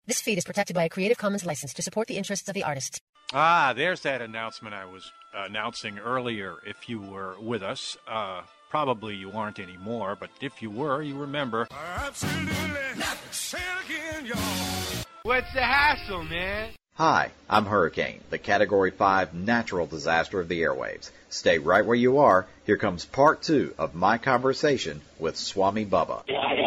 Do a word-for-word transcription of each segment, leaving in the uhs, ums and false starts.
This feed is protected by a Creative Commons license to support the interests of the artist. Ah, there's that announcement I was announcing earlier. If you were with us, uh, probably you aren't anymore, but if you were, you remember. Absolutely. Say it again, y'all. What's the hassle, man? Hi, I'm Hurricane, the Category five natural disaster of the airwaves. Stay right where you are. Here comes part two of my conversation with Swami Bubba.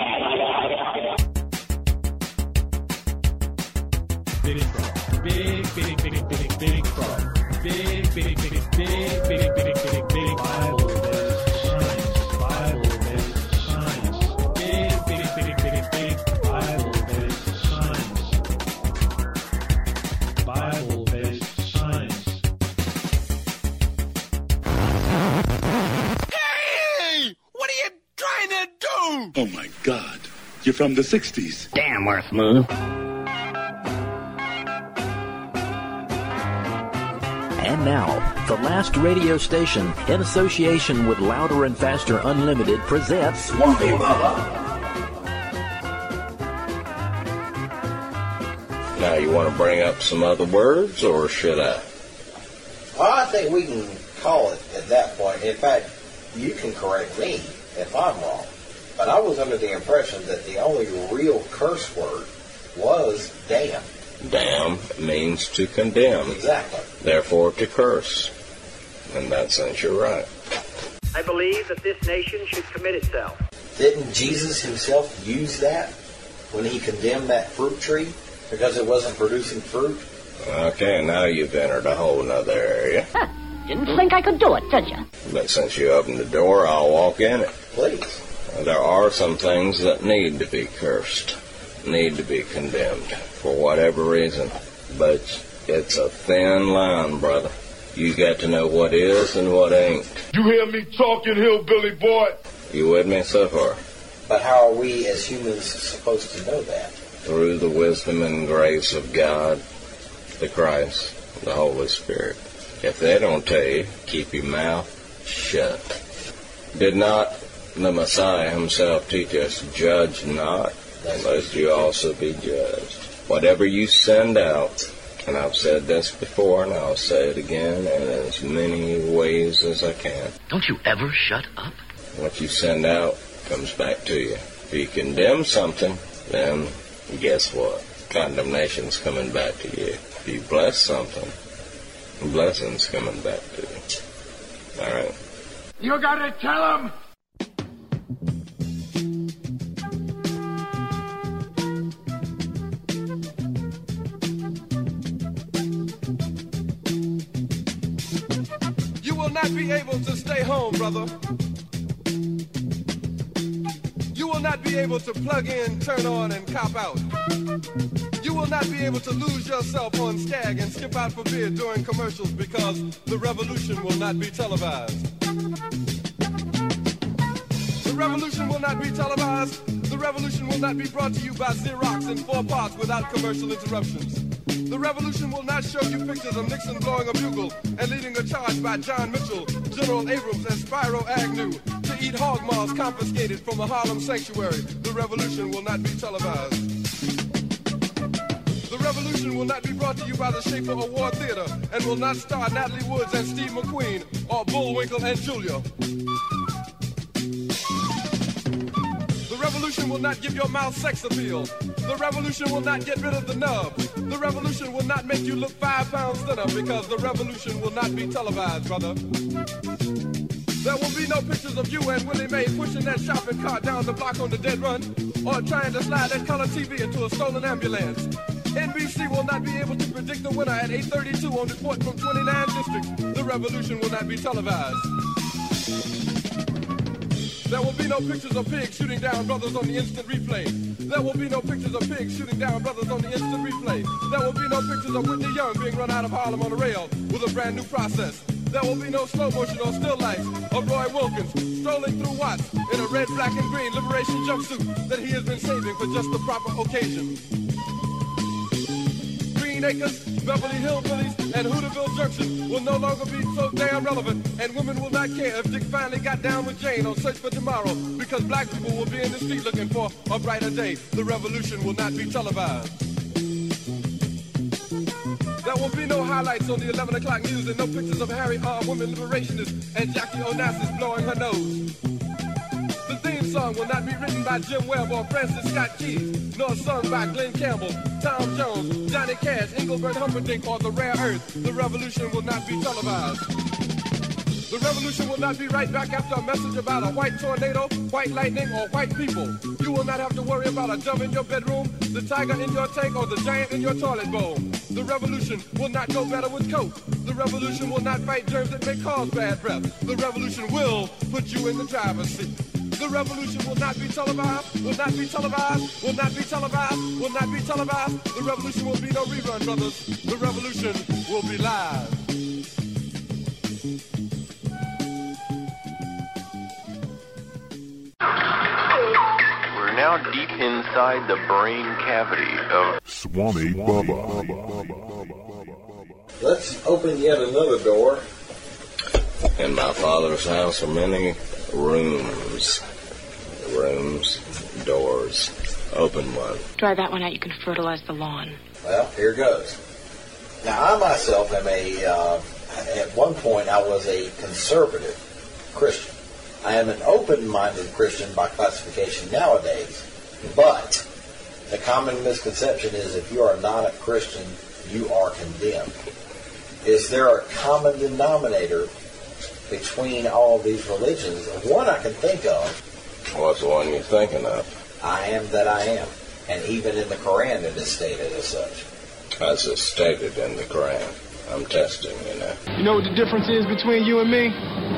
Big frog. Big, big, big, big, big frog. Big, big, big, big, big, big, big, big, big Bible based science. Bible based science. Big, big, big, big, big Bible based science. Bible based science. Hey! What are you trying to do? Oh my God. You're from the sixties. Damn, we're smooth. And now, the last radio station, in association with Louder and Faster Unlimited, presents Swami Bubba. Now, you want to bring up some other words, or should I? Well, I think we can call it at that point. In fact, you can correct me if I'm wrong. But I was under the impression that the only real curse word was damn. Damn means to condemn. Exactly. Therefore, to curse. In that sense, you're right. I believe that this nation should commit itself. Didn't Jesus himself use that when he condemned that fruit tree because it wasn't producing fruit? Okay, now you've entered a whole nother area. Huh. Didn't think I could do it, did you? But since you opened the door, I'll walk in it. Please. There are some things that need to be cursed, need to be condemned, for whatever reason. But it's a thin line, brother. You got to know what is and what ain't. You hear me talking, hillbilly boy? You with me so far? But how are we as humans supposed to know that? Through the wisdom and grace of God, the Christ, the Holy Spirit. If they don't tell you, keep your mouth shut. Did not the Messiah himself teach us, judge not, lest you also be judged? Whatever you send out, and I've said this before, and I'll say it again in as many ways as I can. Don't you ever shut up? What you send out comes back to you. If you condemn something, then guess what? Condemnation's coming back to you. If you bless something, blessing's coming back to you. All right. You gotta tell him. You will not be able to stay home, brother. You will not be able to plug in, turn on, and cop out. You will not be able to lose yourself on Skag and skip out for beer during commercials because the revolution will not be televised. The revolution will not be televised. The revolution will not be brought to you by Xerox in four parts without commercial interruptions. The revolution will not show you pictures of Nixon blowing a bugle and leading a charge by John Mitchell, General Abrams, and Spyro Agnew to eat hog maws confiscated from a Harlem sanctuary. The revolution will not be televised. The revolution will not be brought to you by the Schaefer Award Theater and will not star Natalie Woods and Steve McQueen or Bullwinkle and Julia. The revolution will not give your mouth sex appeal. The revolution will not get rid of the nub. The revolution will not make you look five pounds thinner because the revolution will not be televised, brother. There will be no pictures of you and Willie Mae pushing that shopping cart down the block on the dead run or trying to slide that color T V into a stolen ambulance. N B C will not be able to predict the winner at eight thirty-two on Report from twenty-nine districts. The revolution will not be televised. There will be no pictures of pigs shooting down brothers on the instant replay. There will be no pictures of pigs shooting down brothers on the instant replay. There will be no pictures of Whitney Young being run out of Harlem on a rail with a brand new process. There will be no slow motion or still life of Roy Wilkins strolling through Watts in a red, black, and green liberation jumpsuit that he has been saving for just the proper occasion. Green Acres, Beverly Hillbillies, and Hooterville Junction will no longer be so damn relevant, and women will not care if Dick finally got down with Jane on Search for Tomorrow, because black people will be in the street looking for a brighter day. The revolution will not be televised. will be no highlights on the eleven o'clock news and no pictures of Harry R. women liberationists and Jackie Onassis blowing her nose. The theme song will not be written by Jim Webb or Francis Scott Keys, nor sung by Glenn Campbell, Tom Jones, Johnny Cash, Engelbert Humperdinck, or The Rare Earth. The revolution will not be televised. The revolution will not be right back after a message about a white tornado, white lightning, or white people. You will not have to worry about a dove in your bedroom, the tiger in your tank, or the giant in your toilet bowl. The revolution will not go better with Coke. The revolution will not fight germs that may cause bad breath. The revolution will put you in the driver's seat. The revolution will not be televised, will not be televised, will not be televised, will not be televised. The revolution will be no rerun, brothers. The revolution will be live. We're now deep inside the brain cavity of Swami Baba. Let's open yet another door. In my Father's house are many rooms. Rooms, doors. Open one. Dry that one out, you can fertilize the lawn. Well, here goes. Now, I myself am a, uh, at one point I was a conservative Christian. I am an open-minded Christian by classification nowadays, but the common misconception is if you are not a Christian, you are condemned. Is there a common denominator between all of these religions? One I can think of. What's the one you're thinking of? I am that I am. And even in the Quran it is stated as such. As it's stated in the Quran. I'm testing, you know. You know what the difference is between you and me?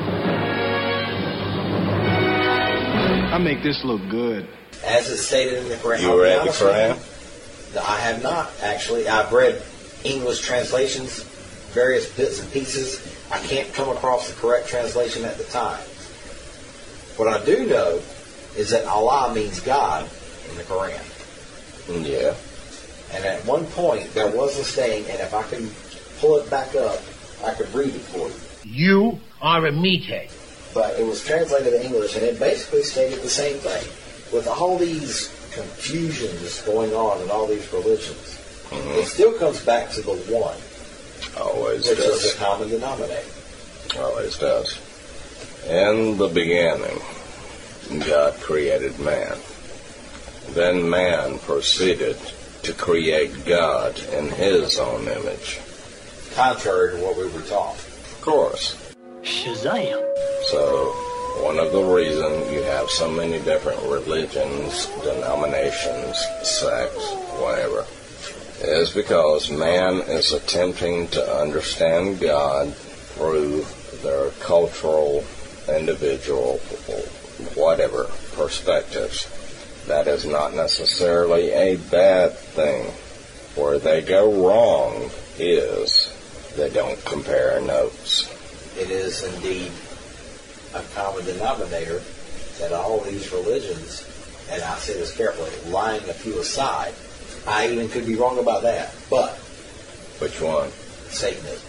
I make this look good. As it's stated in the Quran. You read the Quran? I have not, actually. I've read English translations, various bits and pieces. I can't come across the correct translation at the time. What I do know is that Allah means God in the Quran. Yeah. And at one point, there was a saying, and if I can pull it back up, I could read it for you. You are a meathead. But it was translated in English, and it basically stated the same thing. With all these confusions going on in all these religions, mm-hmm. it still comes back to the one. Always which does. is the common denominator. Always does. In the beginning, God created man. Then man proceeded to create God in his own image. Contrary to what we were taught. Of course. Shazam. So, one of the reasons you have so many different religions, denominations, sects, whatever, is because man is attempting to understand God through their cultural, individual, whatever perspectives. That is not necessarily a bad thing. Where they go wrong is they don't compare notes. It is indeed a common denominator that all these religions, and I say this carefully, lying a few aside, I even could be wrong about that, but... Which one? Satanism.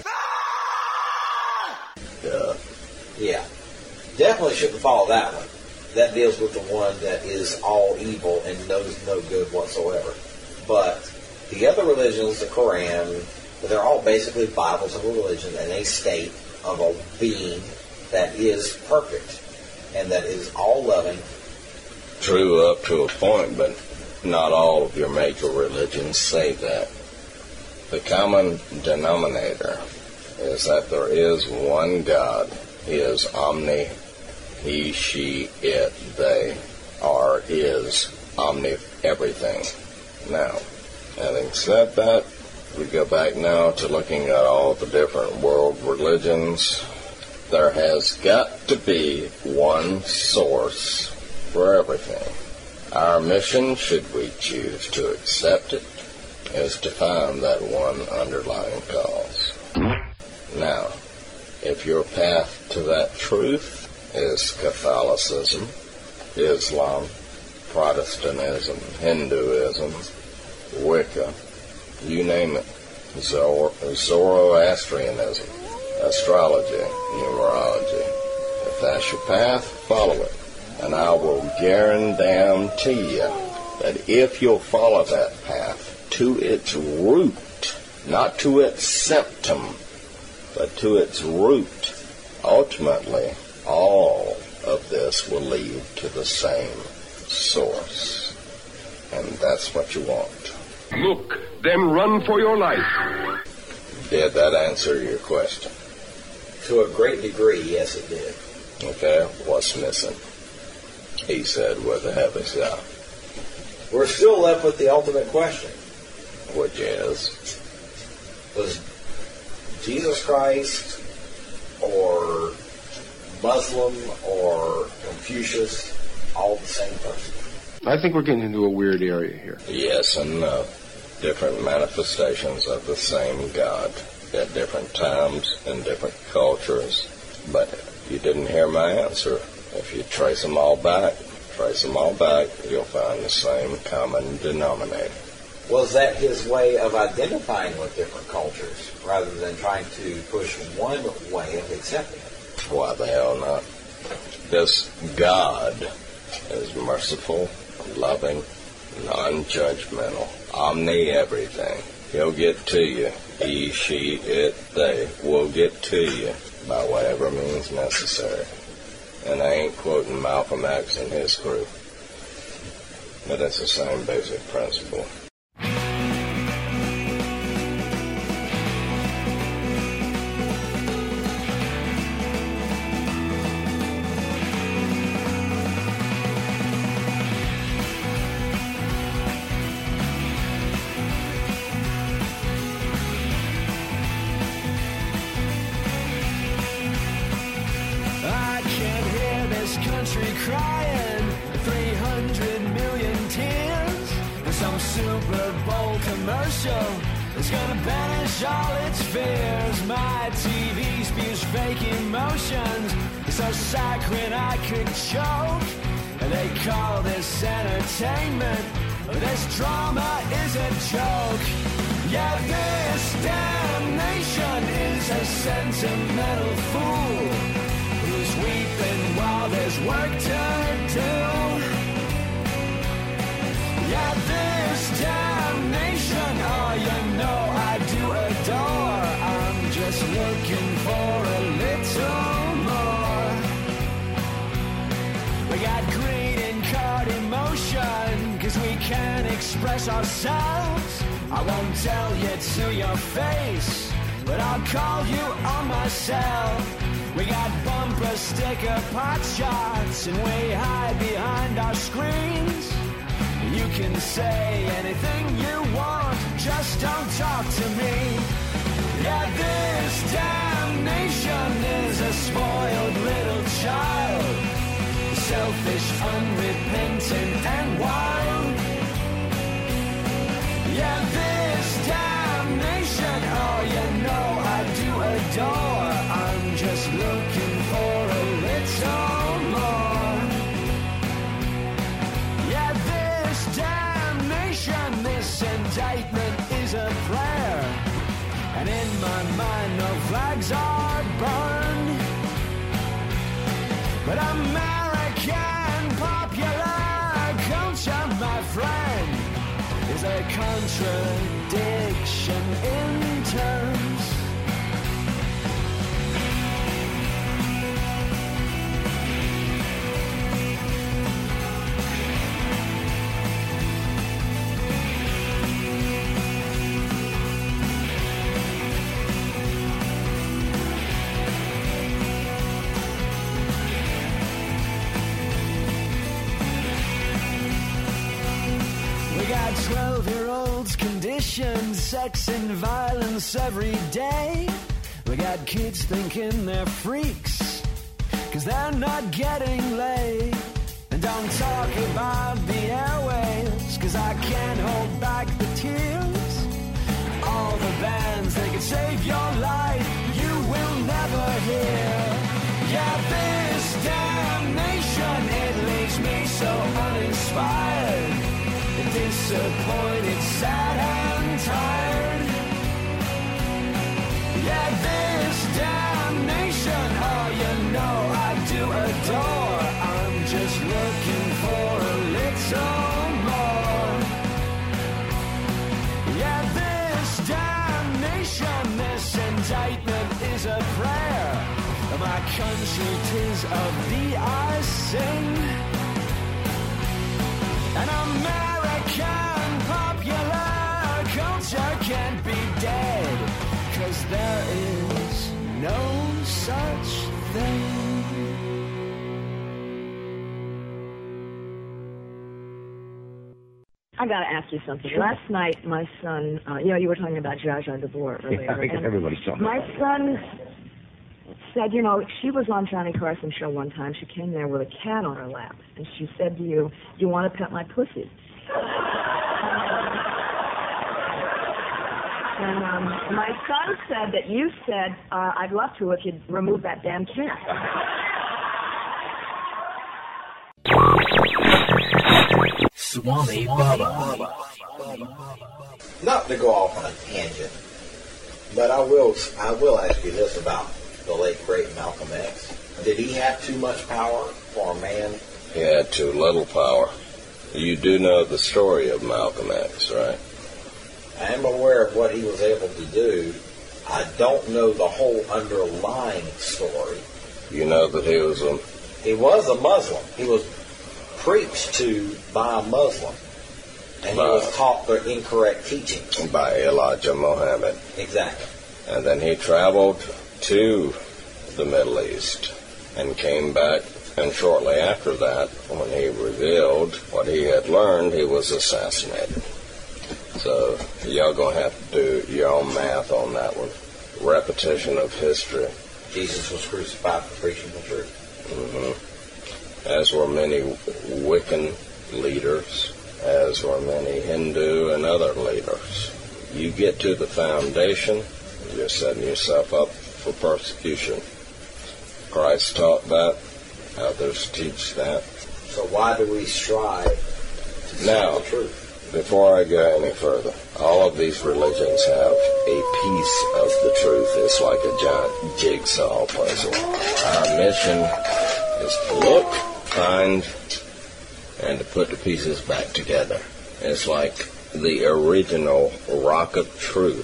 Yeah. Yeah. Definitely shouldn't follow that one. That deals with the one that is all evil and knows no good whatsoever. But the other religions, the Quran, they're all basically Bibles of a religion and a state of a being that is perfect and that is all loving. True up to a point, but not all of your major religions say that. The common denominator is that there is one God. He is omni, he, she, it, they, are, is, omni, everything. Now, having said that, we go back now to looking at all the different world religions. There has got to be one source for everything. Our mission, should we choose to accept it, is to find that one underlying cause. Now, if your path to that truth is Catholicism, Islam, Protestantism, Hinduism, Wicca, you name it, Zoro- Zoroastrianism, astrology, numerology. If that's your path, follow it. And I will guarantee you that if you'll follow that path to its root, not to its symptom, but to its root. Ultimately, all of this will lead to the same source. And that's what you want. Look, then run for your life. Did that answer your question? To a great degree, yes, it did. Okay, what's missing? He said, where the hell is thou? We're still left with the ultimate question. Which is? Was Jesus Christ or Muslim or Confucius all the same person? I think we're getting into a weird area here. Yes and no. Different manifestations of the same God at different times and different cultures. But you didn't hear my answer. If you trace them all back, trace them all back, you'll find the same common denominator. Was that his way of identifying with different cultures rather than trying to push one way of accepting it? Why the hell not? This God is merciful, loving, non-judgmental, omni-everything. He'll get to you. He, she, it, they will get to you by whatever means necessary. And I ain't quoting Malcolm X and his crew. But it's the same basic principle. It's gonna banish all its fears. My T V spews fake emotions, so saccharine I could choke. They call this entertainment, this drama is a joke. Yeah, this damnation is a sentimental fool who's weeping while there's work to do. Yeah, this damnation, oh, you know I do adore. I'm just looking for a little more. We got greed and card emotion, cause we can't express ourselves. I won't tell you to your face, but I'll call you on myself. We got bumper sticker pot shots, and we hide behind our screens. You can say anything you want, just don't talk to me. Yeah, this damnation is a spoiled little child, selfish, unrepentant, and wild. Yeah, this damnation, oh, you know I do adore. I'm just looking for a little more. Yeah, this damnation, this indictment is a prayer, and in my mind no flags are burned. But American popular culture, my friend, is a contradiction in terms. twelve-year-olds conditioned sex and violence every day. We got kids thinking they're freaks, cause they're not getting laid. And don't talk about the airwaves, cause I can't hold back the tears. All the bands, they could save your life, you will never hear. Yeah, this damnation, it leaves me so uninspired, disappointed, sad and tired. Yeah, this damnation, oh, you know I do adore. I'm just looking for a little more. nation, this indictment is a prayer. My country, 'tis of thee I sing. An American popular culture can't be dead, 'cause there is no such thing. I got to ask you something. Last night, my son, uh, you know, you were talking about Zsa Zsa Gabor earlier. Yeah, I think everybody's talking My about son said, you know, she was on Johnny Carson's show one time. She came there with a cat on her lap, and she said to you, "You want to pet my pussy?" And um, my son said that you said, uh, "I'd love to if you'd remove that damn cat." Swami Baba. Not to go off on a tangent, but I will I will ask you this about the late great Malcolm X. Did he have too much power for a man? He had too little power. You do know the story of Malcolm X, right? I am aware of what he was able to do. I don't know the whole underlying story. You know that he was a... He was a Muslim. He was preached to by a Muslim. And by, he was taught the incorrect teachings. By Elijah Muhammad. Exactly. And then he traveled to the Middle East and came back, and shortly after that, when he revealed what he had learned, he was assassinated. So y'all gonna have to do your own math on that one. Repetition of history. Jesus was crucified for preaching the truth. Mm-hmm. As were many Wiccan leaders, as were many Hindu and other leaders. You get to the foundation, you're setting yourself up for persecution. Christ taught that. Others teach that. So why do we strive to tell the truth? Before I go any further, all of these religions have a piece of the truth. It's like a giant jigsaw puzzle. Our mission is to look, find, and to put the pieces back together. It's like the original rock of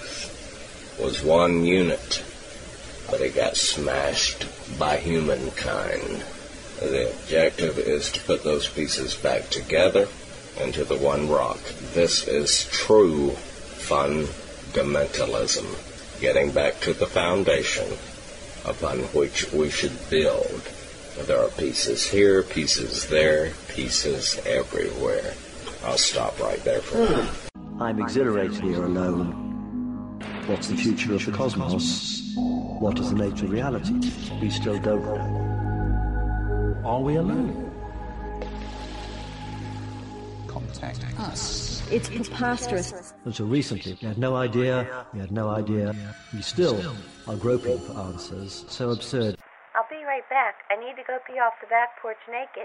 truth was one unit, but it got smashed by humankind. The objective is to put those pieces back together into the one rock. This is true fundamentalism, getting back to the foundation upon which we should build. There are pieces here, pieces there, pieces everywhere. I'll stop right there for now. I'm exhilarated here alone. What's the future of the cosmos? What is the nature of reality? We still don't know. Are we alone? Contact us. It's preposterous. Until recently, we had no idea, we had no idea. We still are groping for answers so absurd. I'll be right back. I need to go pee off the back porch naked.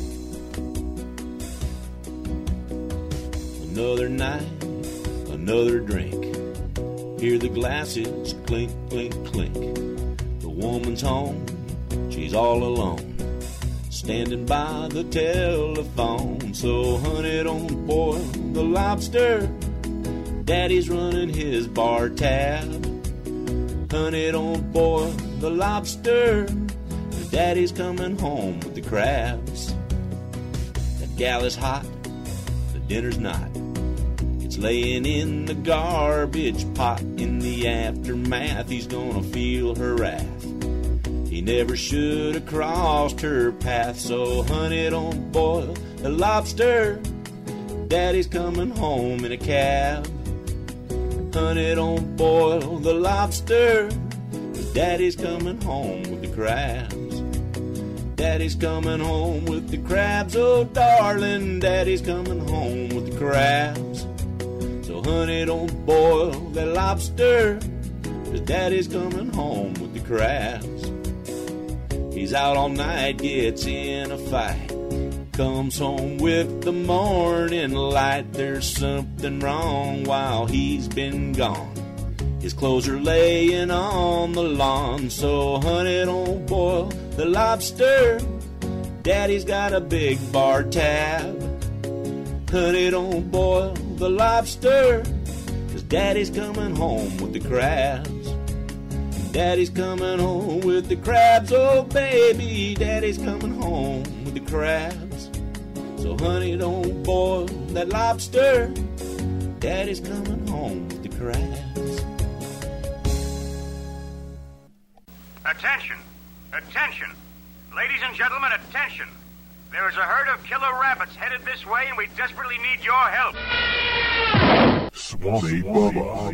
Another night, another drink. Hear the glasses clink, clink, clink. The woman's home, she's all alone. Standing by the telephone, so honey, don't boil the lobster. Daddy's running his bar tab. Honey, don't boil the lobster. Daddy's coming home with the crabs. That gal is hot, the dinner's not. It's laying in the garbage pot. In the aftermath, he's gonna feel her wrath. He never should have crossed her path. So honey, don't boil the lobster. Daddy's coming home in a cab. Honey, don't boil the lobster. Daddy's coming home with the crabs. Daddy's coming home with the crabs. Oh darling, Daddy's coming home with the crabs. So honey, don't boil the lobster. Daddy's coming home with the crabs. He's out all night, gets in a fight. Comes home with the morning light. There's something wrong while he's been gone. His clothes are laying on the lawn. So honey, don't boil the lobster. Daddy's got a big bar tab. Honey, don't boil the lobster. 'Cause Daddy's coming home with the crabs. Daddy's coming home with the crabs. Oh, baby, Daddy's coming home with the crabs. So, honey, don't boil that lobster. Daddy's coming home with the crabs. Attention! Attention! Ladies and gentlemen, attention! There is a herd of killer rabbits headed this way, and we desperately need your help. Swami Bubba.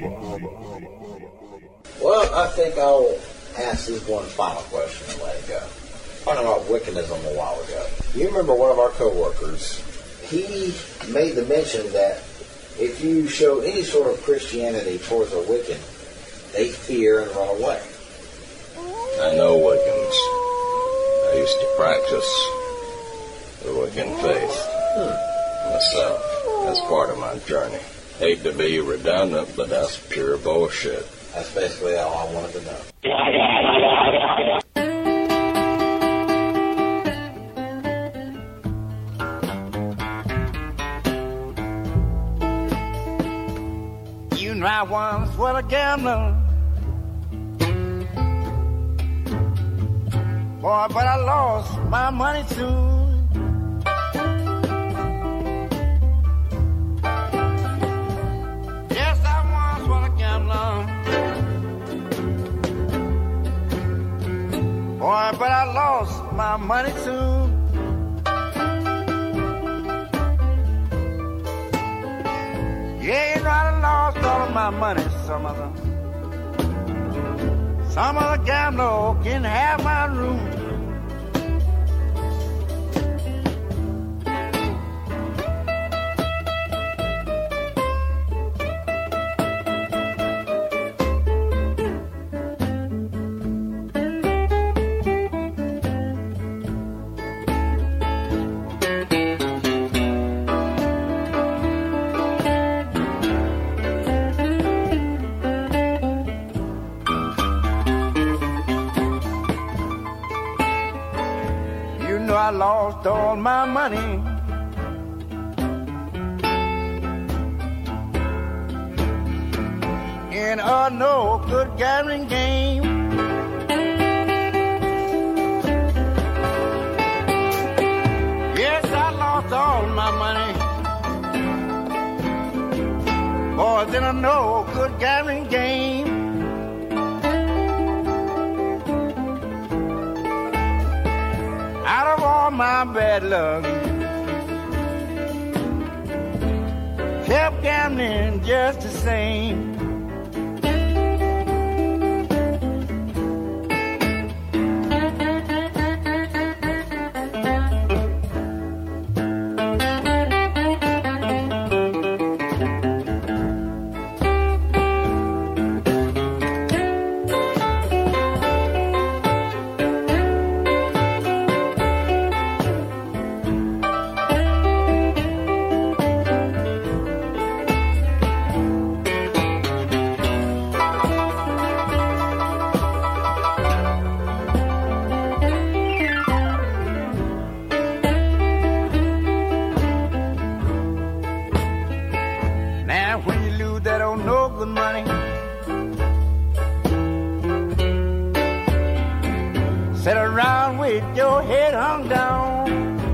Well, I think I'll ask this one final question and let it go. Talking about Wiccanism a while ago. You remember one of our co-workers, he made the mention that if you show any sort of Christianity towards a Wiccan, they fear and run away. I know Wiccans. I used to practice the Wiccan faith myself. That's part of my journey. Hate to be redundant, but that's pure bullshit. That's basically all I wanted to know. You know I once was a gambler, boy, but I lost my money soon. Yes, I once was a gambler, boy, but I lost my money soon. Yeah, you know I lost all of my money, some of them. Some of the gambler can have my room. I lost all my money. In a no good gambling game. Yes, I lost all my money. Boys, in a no good gambling game. Out of all my bad luck, kept gambling just the same. Sit around with your head hung down.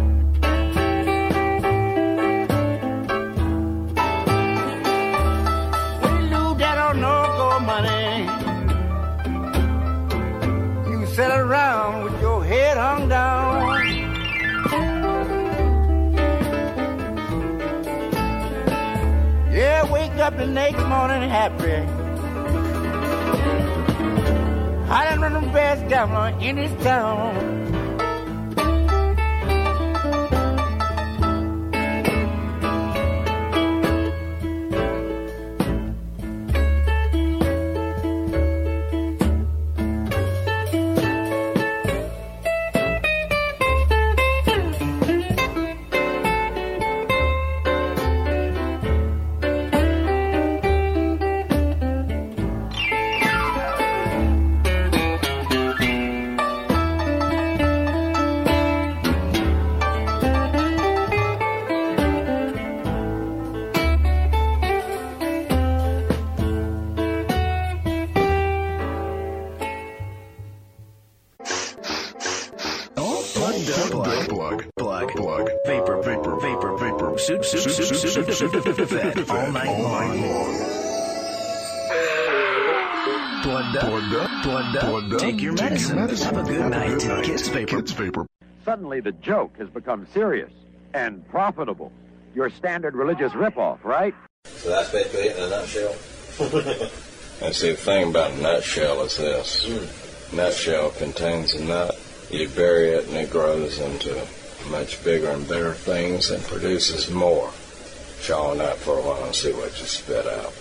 When you lose that on no-go money, you sit around with your head hung down. Yeah, wake up the next morning happy. I done run the best gambler in this town. Plug. Plug. Plug. Plug. Vapor. Vapor. Vapor. Vapor. Suit. Suit. Suit. Suit. Suit. All night long. Plugged up. Plugged up. Plugged up. Plugged up. Take your medicine. Have a good night. Kids Vapor. Kids Vapor. Suddenly the joke has become serious and profitable. Your standard religious ripoff, right? So that's basically it in a nutshell. And see, the thing about a nutshell is this. Mm. Nutshell contains a nut. You bury it and it grows into much bigger and better things and produces more. Chaw on that for a while and see what you spit out.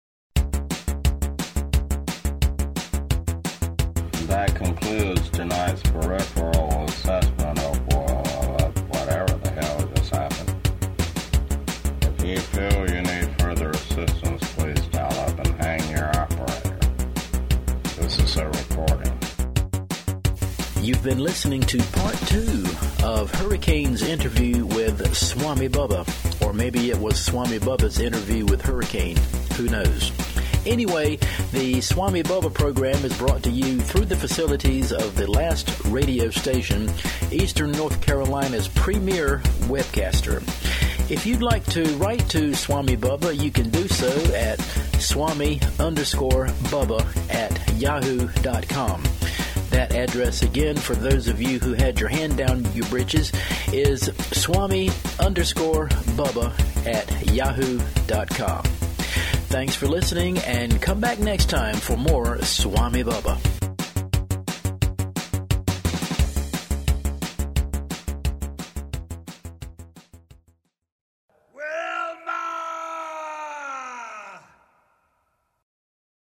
That concludes tonight's peripheral assessment of uh, whatever the hell just happened. If you feel you need further assistance, please dial up and hang your operator. This is a recording. You've been listening to part two of Hurricane's interview with Swami Bubba. Or maybe it was Swami Bubba's interview with Hurricane. Who knows? Anyway, the Swami Bubba program is brought to you through the facilities of the Last Radio Station, Eastern North Carolina's premier webcaster. If you'd like to write to Swami Bubba, you can do so at swami underscore bubba at yahoo dot com. That address again, for those of you who had your hand down your britches, is swami underscore bubba at yahoo dot com. Thanks for listening, and come back next time for more Swami Bubba.